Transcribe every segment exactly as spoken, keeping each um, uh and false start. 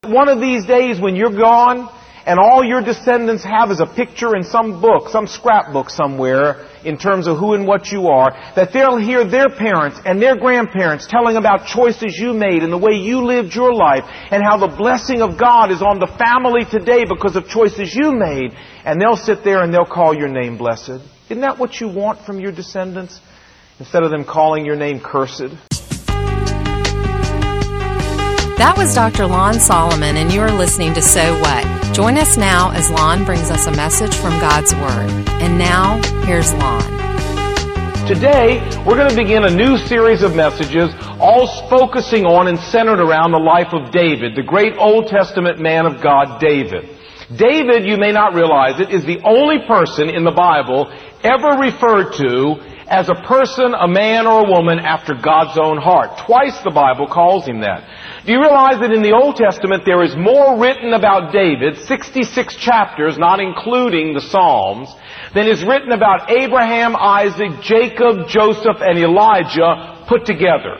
One of these days when you're gone and all your descendants have is a picture in some book, some scrapbook somewhere in terms of who and what you are, that they'll hear their parents and their grandparents telling about choices you made and the way you lived your life and how the blessing of God is on the family today because of choices you made. And they'll sit there and they'll call your name blessed. Isn't that what you want from your descendants? Instead of them calling your name cursed? That was Doctor Lon Solomon, and you are listening to So What? Join us now as Lon brings us a message from God's Word. And now, here's Lon. Today, we're going to begin a new series of messages, all focusing on and centered around the life of David, the great Old Testament man of God, David. David, you may not realize it, is the only person in the Bible ever referred to as a person, a man, or a woman after God's own heart. Twice the Bible calls him that. Do you realize that in the Old Testament there is more written about David, sixty-six chapters, not including the Psalms, than is written about Abraham, Isaac, Jacob, Joseph, and Elijah put together?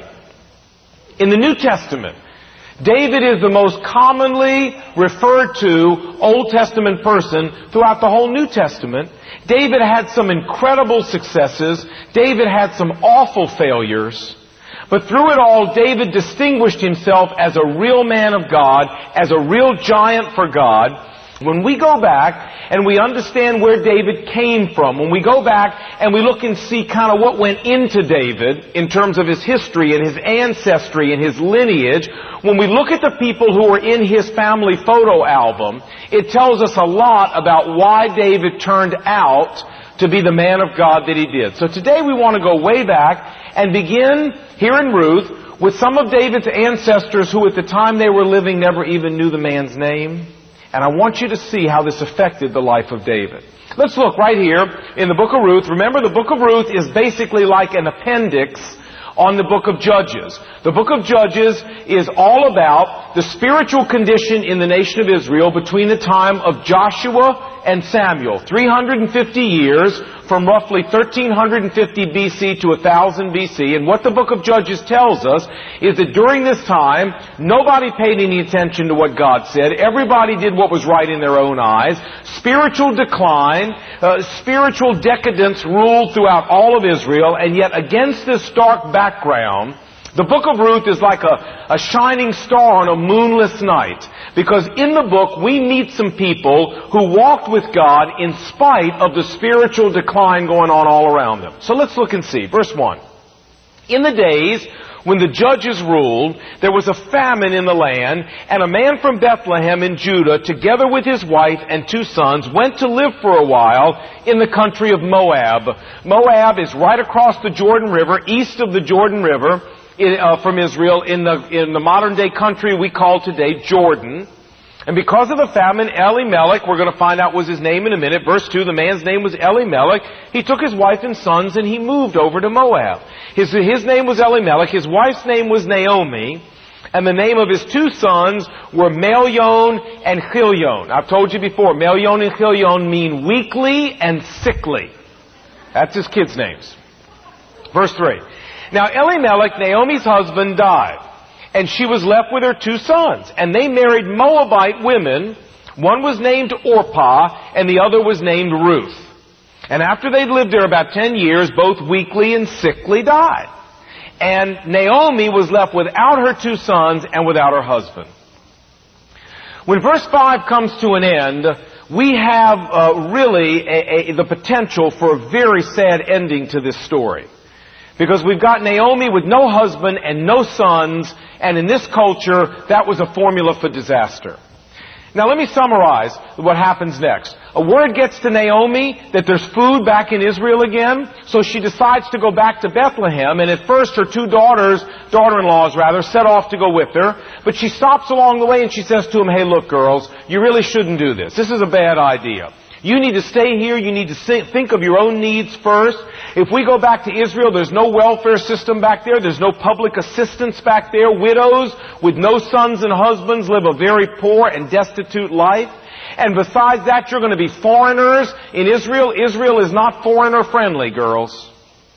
In the New Testament, David is the most commonly referred to Old Testament person throughout the whole New Testament. David had some incredible successes. David had some awful failures. But through it all, David distinguished himself as a real man of God, as a real giant for God. When we go back and we understand where David came from, when we go back and we look and see kind of what went into David in terms of his history and his ancestry and his lineage, when we look at the people who were in his family photo album, it tells us a lot about why David turned out to be the man of God that he did. So today we want to go way back and begin here in Ruth with some of David's ancestors who at the time they were living never even knew the man's name. And I want you to see how this affected the life of David. Let's look right here in the book of Ruth. Remember, the book of Ruth is basically like an appendix on the book of Judges. The book of Judges is all about the spiritual condition in the nation of Israel between the time of Joshua and Samuel. three hundred fifty years from roughly thirteen fifty B C to one thousand B C. And what the book of Judges tells us is that during this time, nobody paid any attention to what God said. Everybody did what was right in their own eyes. Spiritual decline, uh, spiritual decadence ruled throughout all of Israel. And yet against this dark background, the book of Ruth is like a, a shining star on a moonless night. Because in the book, we meet some people who walked with God in spite of the spiritual decline going on all around them. So let's look and see. Verse one. In the days when the judges ruled, there was a famine in the land, and a man from Bethlehem in Judah, together with his wife and two sons, went to live for a while in the country of Moab. Moab is right across the Jordan River, east of the Jordan River, In, uh, from Israel in the in the modern day country we call today Jordan. And because of the famine, Elimelech, we're going to find out was his name in a minute. Verse two, the man's name was Elimelech. He took his wife and sons and he moved over to Moab. His, his name was Elimelech. His wife's name was Naomi. And the name of his two sons were Melion and Chilion. I've told you before, Melion and Chilion mean weakly and sickly. That's his kids' names. Verse three. Now Elimelech, Naomi's husband, died, and she was left with her two sons. And they married Moabite women. One was named Orpah, and the other was named Ruth. And after they'd lived there about ten years, both weakly and sickly died. And Naomi was left without her two sons and without her husband. When verse five comes to an end, we have uh, really a, a, the potential for a very sad ending to this story. Because we've got Naomi with no husband and no sons, and in this culture, that was a formula for disaster. Now let me summarize what happens next. A word gets to Naomi that there's food back in Israel again, so she decides to go back to Bethlehem, and at first her two daughters, daughter-in-laws rather, set off to go with her, but she stops along the way and she says to them, hey look girls, you really shouldn't do this. This is a bad idea. You need to stay here. You need to think of your own needs first. If we go back to Israel, there's no welfare system back there. There's no public assistance back there. Widows with no sons and husbands live a very poor and destitute life. And besides that, you're going to be foreigners in Israel. Israel is not foreigner friendly, girls.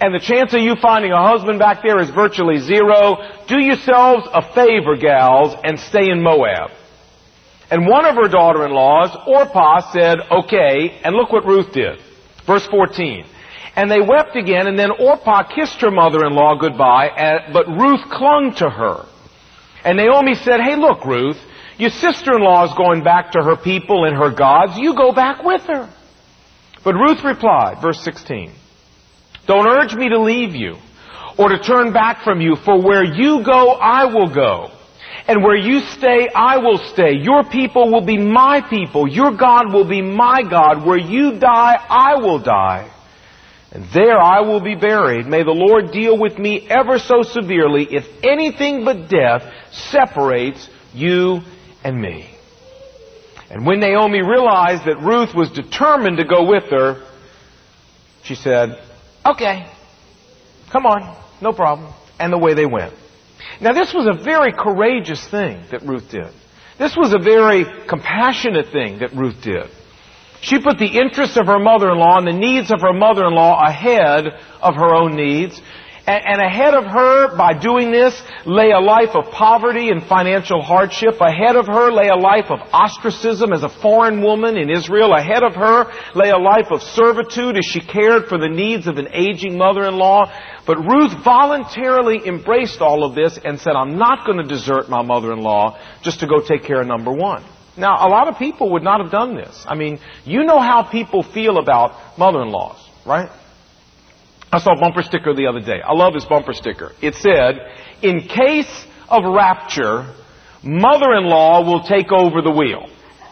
and the chance of you finding a husband back there is virtually zero. Do yourselves a favor, gals, and stay in Moab. And one of her daughter-in-laws, Orpah, said, okay, and look what Ruth did. Verse fourteen. And they wept again, and then Orpah kissed her mother-in-law goodbye, but Ruth clung to her. And Naomi said, hey, look, Ruth, your sister-in-law is going back to her people and her gods. You go back with her. But Ruth replied, verse sixteen, don't urge me to leave you or to turn back from you, for where you go, I will go. And where you stay, I will stay. Your people will be my people. Your God will be my God. Where you die, I will die. And there I will be buried. May the Lord deal with me ever so severely if anything but death separates you and me. And when Naomi realized that Ruth was determined to go with her, she said, okay, come on, no problem. And away they went. Now this was a very courageous thing that Ruth did. This was a very compassionate thing that Ruth did. She put the interests of her mother-in-law and the needs of her mother-in-law ahead of her own needs. And ahead of her, by doing this, lay a life of poverty and financial hardship. Ahead of her lay a life of ostracism as a foreign woman in Israel. Ahead of her lay a life of servitude as she cared for the needs of an aging mother-in-law. But Ruth voluntarily embraced all of this and said, I'm not going to desert my mother-in-law just to go take care of number one. Now, a lot of people would not have done this. I mean, you know how people feel about mother-in-laws, right? I saw a bumper sticker the other day. I love this bumper sticker. It said, in case of rapture, mother-in-law will take over the wheel.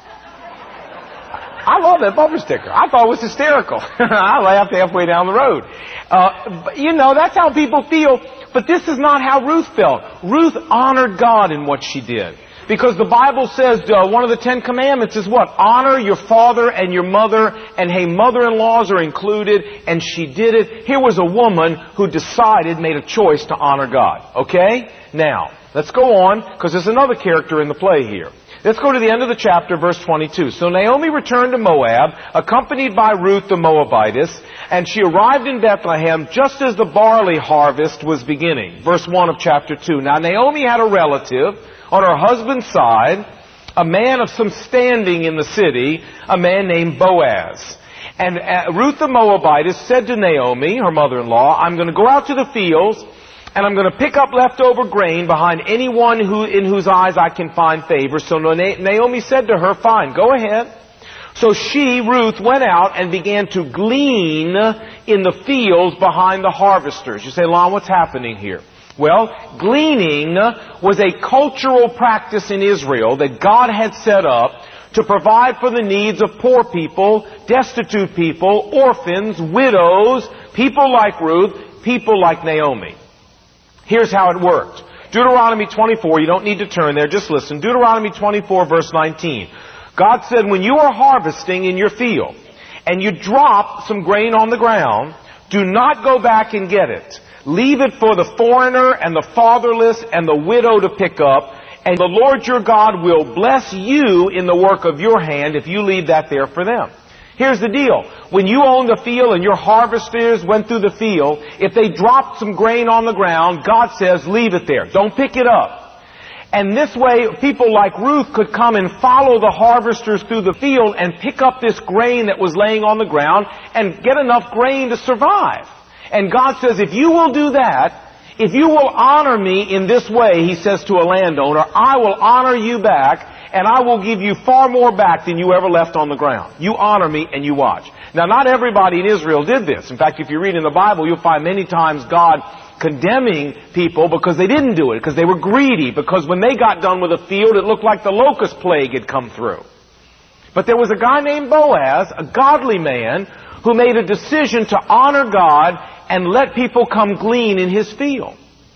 I love that bumper sticker. I thought it was hysterical. I laughed halfway down the road. Uh, but, you know, that's how people feel. But this is not how Ruth felt. Ruth honored God in what she did. Because the Bible says uh, one of the Ten Commandments is what? Honor your father and your mother, and hey, mother-in-laws are included, and she did it. Here was a woman who decided, made a choice to honor God. Okay? Now, let's go on, because there's another character in the play here. Let's go to the end of the chapter, verse twenty-two. So Naomi returned to Moab, accompanied by Ruth the Moabitess, and she arrived in Bethlehem just as the barley harvest was beginning. Verse one of chapter two. Now Naomi had a relative on her husband's side, a man of some standing in the city, a man named Boaz. And uh, Ruth the Moabitess said to Naomi, her mother-in-law, I'm going to go out to the fields, and I'm going to pick up leftover grain behind anyone who, in whose eyes I can find favor. So Naomi said to her, fine, go ahead. So she, Ruth, went out and began to glean in the fields behind the harvesters. You say, Lon, what's happening here? Well, gleaning was a cultural practice in Israel that God had set up to provide for the needs of poor people, destitute people, orphans, widows, people like Ruth, people like Naomi. Here's how it worked. Deuteronomy twenty-four, you don't need to turn there, just listen. Deuteronomy twenty-four, verse nineteen. God said, when you are harvesting in your field and you drop some grain on the ground, do not go back and get it. Leave it for the foreigner and the fatherless and the widow to pick up, and the Lord your God will bless you in the work of your hand if you leave that there for them. Here's the deal. When you owned the field and your harvesters went through the field, if they dropped some grain on the ground, God says, leave it there. Don't pick it up. And this way, people like Ruth could come and follow the harvesters through the field and pick up this grain that was laying on the ground and get enough grain to survive. And God says, if you will do that, if you will honor me in this way, he says to a landowner, I will honor you back, and I will give you far more back than you ever left on the ground. You honor me and you watch. Now, not everybody in Israel did this. In fact, if you read in the Bible, you'll find many times God condemning people because they didn't do it, because they were greedy, because when they got done with a field, it looked like the locust plague had come through. But there was a guy named Boaz, a godly man, who made a decision to honor God and let people come glean in his field.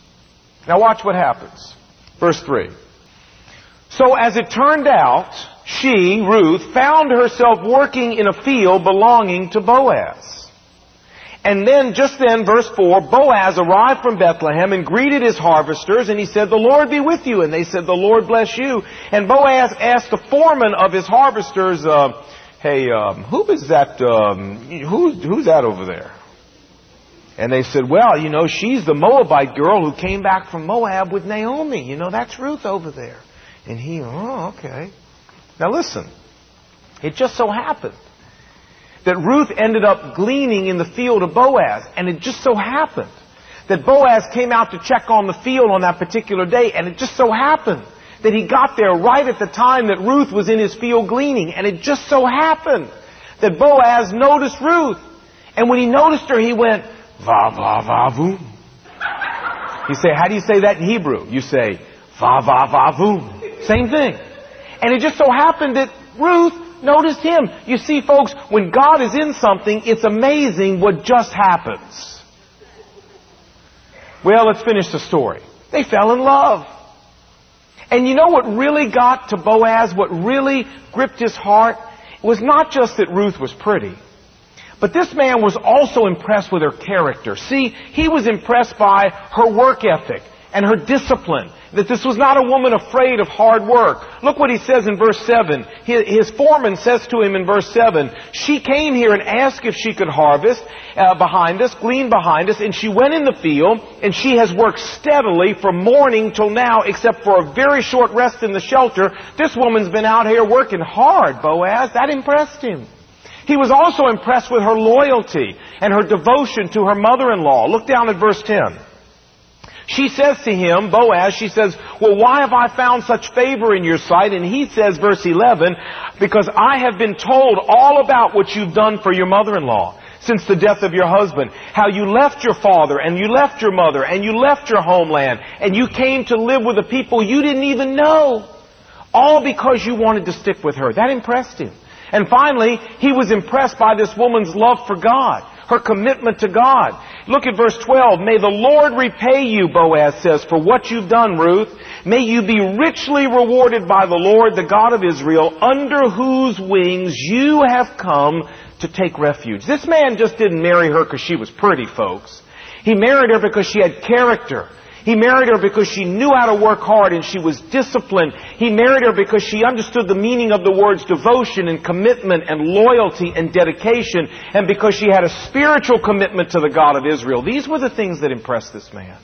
Now watch what happens. Verse three. So as it turned out, she, Ruth, found herself working in a field belonging to Boaz. And then, just then, verse four, Boaz arrived from Bethlehem and greeted his harvesters, and he said, the Lord be with you. And they said, the Lord bless you. And Boaz asked the foreman of his harvesters, uh, hey, um, who is that, um, who's, who's that over there? And they said, well, you know, she's the Moabite girl who came back from Moab with Naomi. You know, that's Ruth over there. And he, oh, okay. Now listen, it just so happened that Ruth ended up gleaning in the field of Boaz. And it just so happened that Boaz came out to check on the field on that particular day. And it just so happened that he got there right at the time that Ruth was in his field gleaning. And it just so happened that Boaz noticed Ruth. And when he noticed her, he went, va va va voom. You say, how do you say that in Hebrew? You say, va va va voom. Same thing. And it just so happened that Ruth noticed him. You see, folks, when God is in something, it's amazing what just happens. Well, let's finish the story. They fell in love. And you know what really got to Boaz, what really gripped his heart? It was not just that Ruth was pretty. But this man was also impressed with her character. See, he was impressed by her work ethic and her discipline. That this was not a woman afraid of hard work. Look what he says in verse seven. His foreman says to him in verse seven, she came here and asked if she could harvest uh, behind us, glean behind us, and she went in the field, and she has worked steadily from morning till now, except for a very short rest in the shelter. This woman's been out here working hard, Boaz. That impressed him. He was also impressed with her loyalty and her devotion to her mother-in-law. Look down at verse ten. She says to him, Boaz, she says, well, why have I found such favor in your sight? And he says, verse eleven, because I have been told all about what you've done for your mother-in-law since the death of your husband. How you left your father and you left your mother and you left your homeland and you came to live with a people you didn't even know. All because you wanted to stick with her. That impressed him. And finally, he was impressed by this woman's love for God, her commitment to God. Look at verse twelve. May the Lord repay you, Boaz says, for what you've done, Ruth. May you be richly rewarded by the Lord, the God of Israel, under whose wings you have come to take refuge. This man just didn't marry her because she was pretty, folks. He married her because she had character. He married her because she knew how to work hard and she was disciplined. He married her because she understood the meaning of the words devotion and commitment and loyalty and dedication, and because she had a spiritual commitment to the God of Israel. These were the things that impressed this man.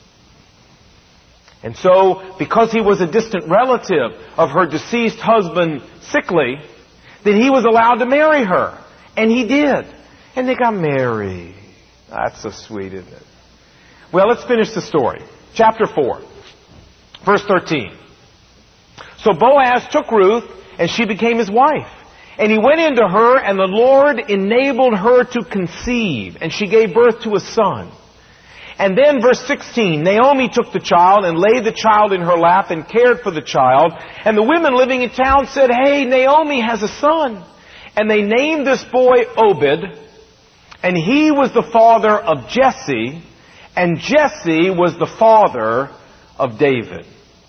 And so, because he was a distant relative of her deceased husband, sickly, then he was allowed to marry her. And he did. And they got married. That's so sweet, isn't it? Well, let's finish the story. Chapter four, verse thirteen. So Boaz took Ruth, and she became his wife. And he went into her, and the Lord enabled her to conceive, and she gave birth to a son. And then, verse sixteen, Naomi took the child and laid the child in her lap and cared for the child. And the women living in town said, hey, Naomi has a son. And they named this boy Obed, and he was the father of Jesse, and Jesse was the father of David.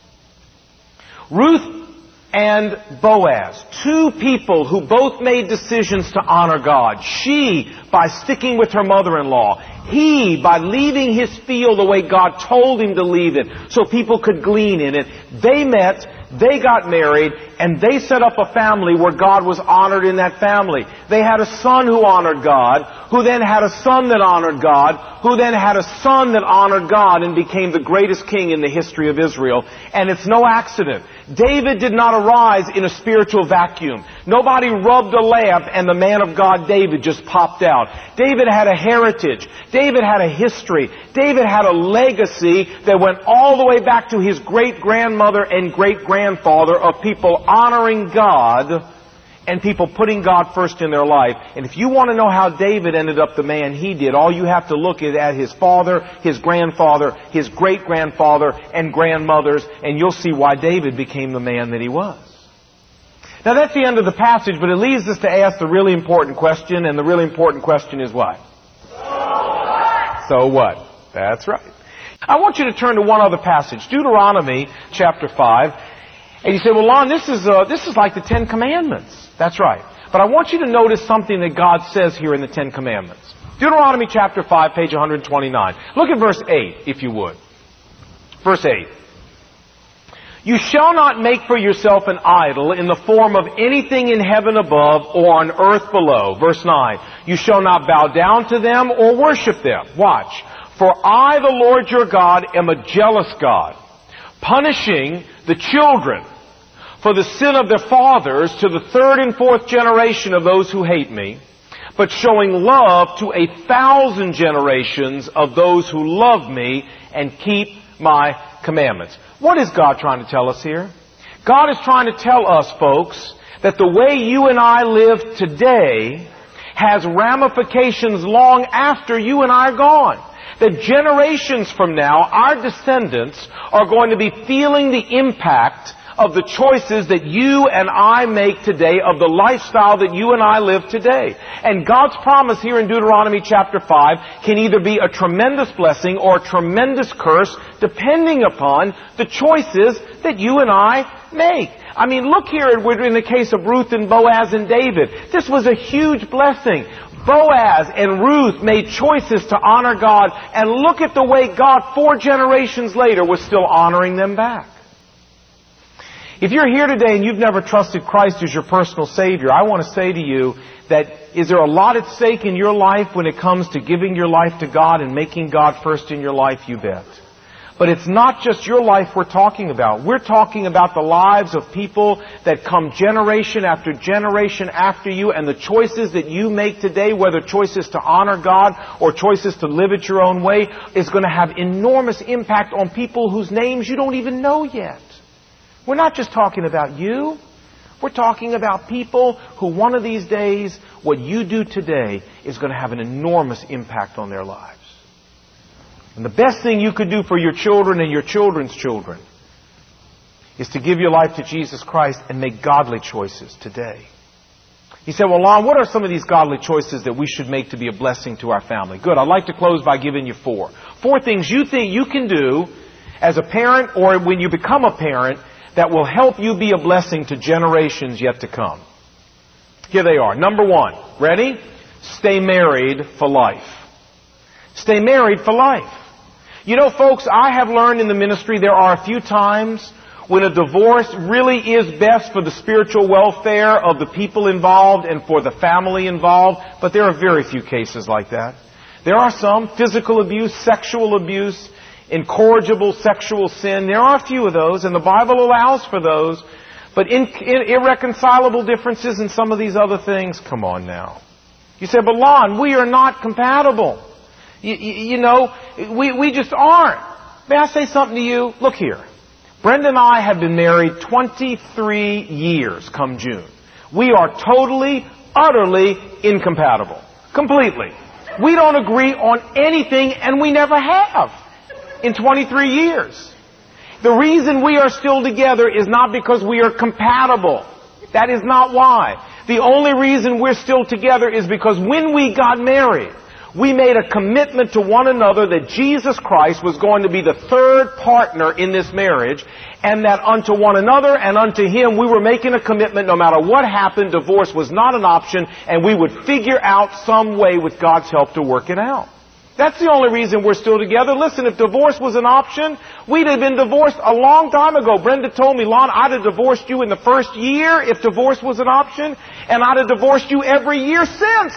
Ruth and Boaz, two people who both made decisions to honor God. She by sticking with her mother-in-law. He by leaving his field the way God told him to leave it so people could glean in it. They met, they got married, and they set up a family where God was honored in that family. They had a son who honored God, who then had a son that honored God, who then had a son that honored God and became the greatest king in the history of Israel. And it's no accident. David did not arise in a spiritual vacuum. Nobody rubbed a lamp and the man of God David just popped out. David had a heritage. David had a history. David had a legacy that went all the way back to his great-grandmother and great-grandfather of people honoring God and people putting God first in their life. And if you want to know how David ended up the man he did, all you have to look is at his father, his grandfather, his great-grandfather, and grandmothers, and you'll see why David became the man that he was. Now that's the end of the passage, but it leads us to ask the really important question, and the really important question is what? So what? That's right. I want you to turn to one other passage, Deuteronomy chapter five. And you say, well, Lon, this is, uh, this is like the Ten Commandments. That's right. But I want you to notice something that God says here in the Ten Commandments. Deuteronomy chapter five, page one twenty-nine. Look at verse eight, if you would. Verse eight. You shall not make for yourself an idol in the form of anything in heaven above or on earth below. Verse nine. You shall not bow down to them or worship them. Watch. For I, the Lord your God, am a jealous God, punishing the children for the sin of their fathers to the third and fourth generation of those who hate me, but showing love to a thousand generations of those who love me and keep my commandments. What is God trying to tell us here? God is trying to tell us, folks, that the way you and I live today has ramifications long after you and I are gone. That generations from now, our descendants are going to be feeling the impact of the choices that you and I make today, of the lifestyle that you and I live today. And God's promise here in Deuteronomy chapter five can either be a tremendous blessing or a tremendous curse, depending upon the choices that you and I make. I mean, look here in the case of Ruth and Boaz and David. This was a huge blessing. Boaz and Ruth made choices to honor God, and look at the way God, four generations later, was still honoring them back. If you're here today and you've never trusted Christ as your personal Savior, I want to say to you that is there a lot at stake in your life when it comes to giving your life to God and making God first in your life? You bet. But it's not just your life we're talking about. We're talking about the lives of people that come generation after generation after you, and the choices that you make today, whether choices to honor God or choices to live it your own way, is going to have enormous impact on people whose names you don't even know yet. We're not just talking about you. We're talking about people who one of these days, what you do today is going to have an enormous impact on their lives. And the best thing you could do for your children and your children's children is to give your life to Jesus Christ and make godly choices today. He said, well, Lon, what are some of these godly choices that we should make to be a blessing to our family? Good. I'd like to close by giving you four. Four things you think you can do as a parent or when you become a parent that will help you be a blessing to generations yet to come. Here they are. Number one. Ready? Stay married for life. Stay married for life. You know, folks, I have learned in the ministry there are a few times when a divorce really is best for the spiritual welfare of the people involved and for the family involved, but there are very few cases like that. There are some physical abuse, sexual abuse, incorrigible sexual sin. There are a few of those, and the Bible allows for those. But in, in irreconcilable differences in some of these other things, come on now. You say, but Lon, we are not compatible. You, you, you know, we, we just aren't. May I say something to you? Look here. Brenda and I have been married twenty-three years come June. We are totally, utterly incompatible. Completely. We don't agree on anything, and we never have in twenty-three years. The reason we are still together is not because we are compatible. That is not why. The only reason we're still together is because when we got married, we made a commitment to one another that Jesus Christ was going to be the third partner in this marriage, and that unto one another and unto Him we were making a commitment no matter what happened, divorce was not an option, and we would figure out some way with God's help to work it out. That's the only reason we're still together. Listen, if divorce was an option, we'd have been divorced a long time ago. Brenda told me, Lon, I'd have divorced you in the first year if divorce was an option, and I'd have divorced you every year since.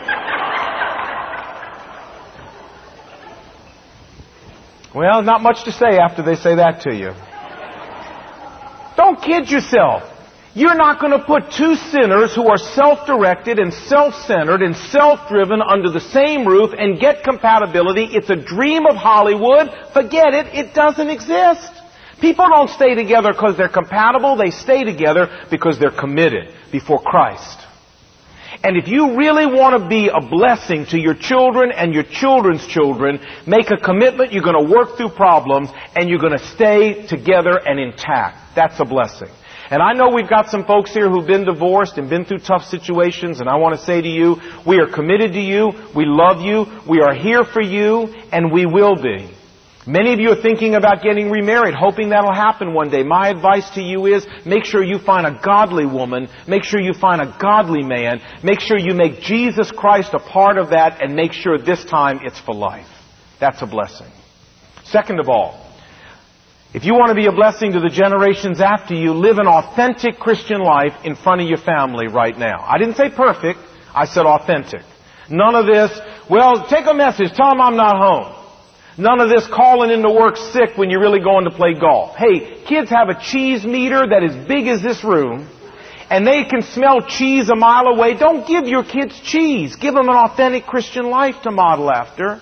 Well, not much to say after they say that to you. Don't kid yourself. You're not going to put two sinners who are self-directed and self-centered and self-driven under the same roof and get compatibility. It's a dream of Hollywood. Forget it. It doesn't exist. People don't stay together because they're compatible. They stay together because they're committed before Christ. And if you really want to be a blessing to your children and your children's children, make a commitment. You're going to work through problems and you're going to stay together and intact. That's a blessing. And I know we've got some folks here who've been divorced and been through tough situations, and I want to say to you, we are committed to you, we love you, we are here for you, and we will be. Many of you are thinking about getting remarried, hoping that'll happen one day. My advice to you is, make sure you find a godly woman, make sure you find a godly man, make sure you make Jesus Christ a part of that, and make sure this time it's for life. That's a blessing. Second of all, If you want to be a blessing to the generations after you, live an authentic Christian life in front of your family right now. I didn't say perfect. I said authentic. None of this, well, take a message. Tell them I'm not home. None of this calling into work sick when you're really going to play golf. Hey, kids have a cheese meter that is big as this room, and they can smell cheese a mile away. Don't give your kids cheese. Give them an authentic Christian life to model after.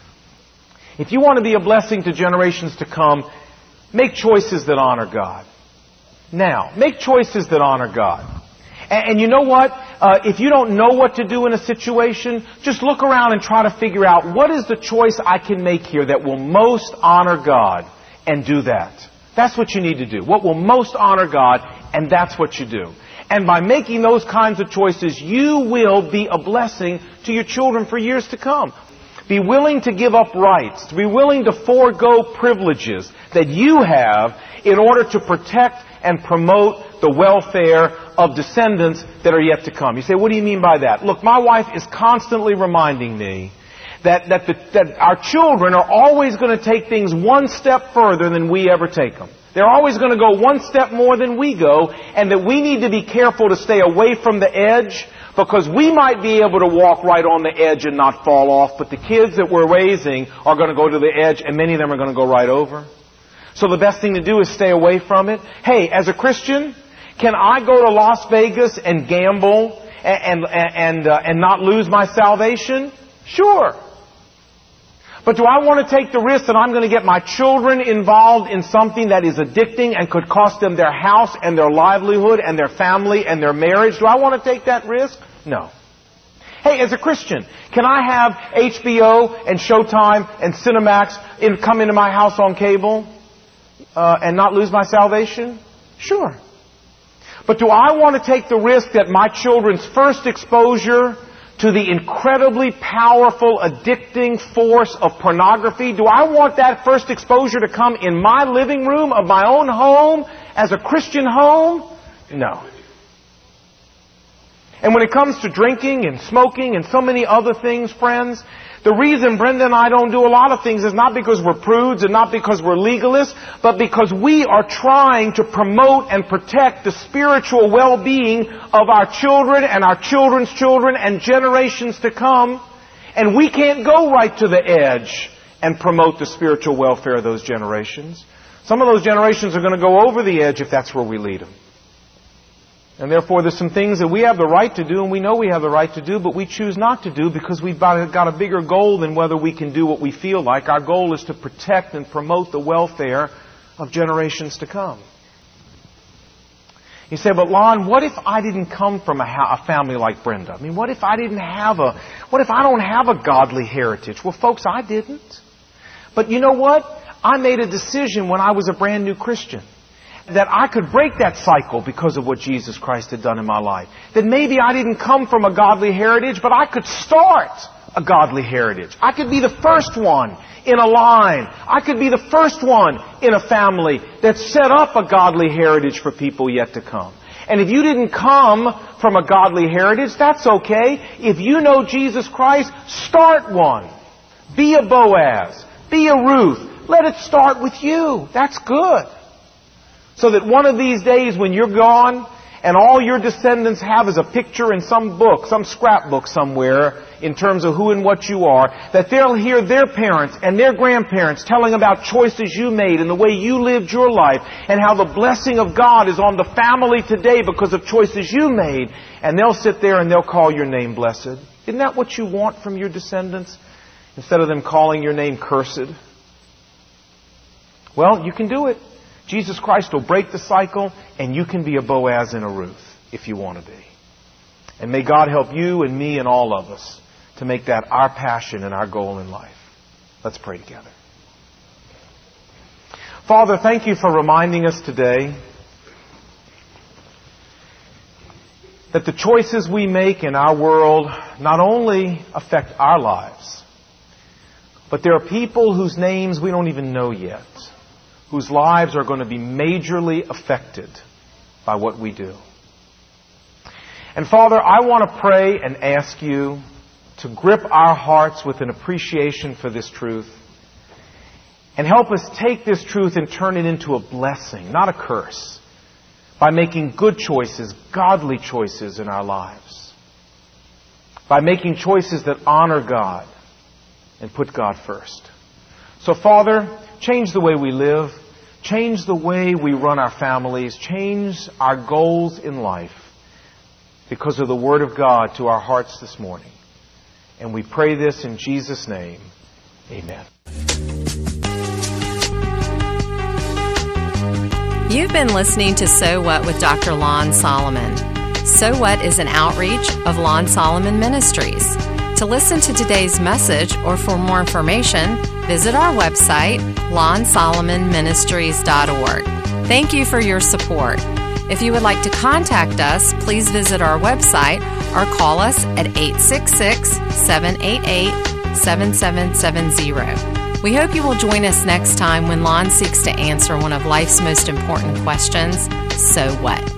If you want to be a blessing to generations to come, make choices that honor God. Now, make choices that honor God. And, and you know what? Uh, if you don't know what to do in a situation, just look around and try to figure out what is the choice I can make here that will most honor God, and do that. That's what you need to do. What will most honor God, and that's what you do. And by making those kinds of choices, you will be a blessing to your children for years to come. Be willing to give up rights, to be willing to forego privileges that you have in order to protect and promote the welfare of descendants that are yet to come. You say, what do you mean by that? Look, my wife is constantly reminding me that, that, the, that our children are always going to take things one step further than we ever take them. They're always going to go one step more than we go, and that we need to be careful to stay away from the edge, because we might be able to walk right on the edge and not fall off, but the kids that we're raising are going to go to the edge, and many of them are going to go right over. So the best thing to do is stay away from it. Hey, as a Christian, can I go to Las Vegas and gamble and, and, and, uh, and not lose my salvation? Sure. But do I want to take the risk that I'm going to get my children involved in something that is addicting and could cost them their house and their livelihood and their family and their marriage? Do I want to take that risk? No. Hey, as a Christian, can I have H B O and Showtime and Cinemax in, come into my house on cable uh, and not lose my salvation? Sure. But do I want to take the risk that my children's first exposure to the incredibly powerful, addicting force of pornography, do I want that first exposure to come in my living room of my own home as a Christian home? No. And when it comes to drinking and smoking and so many other things, friends, the reason Brenda and I don't do a lot of things is not because we're prudes and not because we're legalists, but because we are trying to promote and protect the spiritual well-being of our children and our children's children and generations to come. And we can't go right to the edge and promote the spiritual welfare of those generations. Some of those generations are going to go over the edge if that's where we lead them. And therefore, there's some things that we have the right to do, and we know we have the right to do, but we choose not to do because we've got a bigger goal than whether we can do what we feel like. Our goal is to protect and promote the welfare of generations to come. You say, but Lon, what if I didn't come from a, ha- a family like Brenda? I mean, what if I didn't have a, what if I don't have a godly heritage? Well, folks, I didn't. But you know what? I made a decision when I was a brand new Christian that I could break that cycle because of what Jesus Christ had done in my life. That maybe I didn't come from a godly heritage, but I could start a godly heritage. I could be the first one in a line. I could be the first one in a family that set up a godly heritage for people yet to come. And if you didn't come from a godly heritage, that's okay. If you know Jesus Christ, start one. Be a Boaz. Be a Ruth. Let it start with you. That's good. So that one of these days when you're gone and all your descendants have is a picture in some book, some scrapbook somewhere in terms of who and what you are, that they'll hear their parents and their grandparents telling about choices you made and the way you lived your life and how the blessing of God is on the family today because of choices you made. And they'll sit there and they'll call your name blessed. Isn't that what you want from your descendants? Instead of them calling your name cursed? Well, you can do it. Jesus Christ will break the cycle, and you can be a Boaz and a Ruth if you want to be. And may God help you and me and all of us to make that our passion and our goal in life. Let's pray together. Father, thank you for reminding us today that the choices we make in our world not only affect our lives, but there are people whose names we don't even know yet, whose lives are going to be majorly affected by what we do. And Father, I want to pray and ask you to grip our hearts with an appreciation for this truth And help us take this truth and turn it into a blessing, not a curse, by making good choices, godly choices in our lives. By making choices that honor God and put God first. So, Father, change the way we live. Change the way we run our families. Change our goals in life because of the Word of God to our hearts this morning. And we pray this in Jesus' name. Amen. You've been listening to So What with Doctor Lon Solomon. So What is an outreach of Lon Solomon Ministries. To listen to today's message or for more information, visit our website, lon solomon ministries dot org. Thank you for your support. If you would like to contact us, please visit our website or call us at eight six six, seven eight eight, seven seven seven zero. We hope you will join us next time when Lon seeks to answer one of life's most important questions, so what?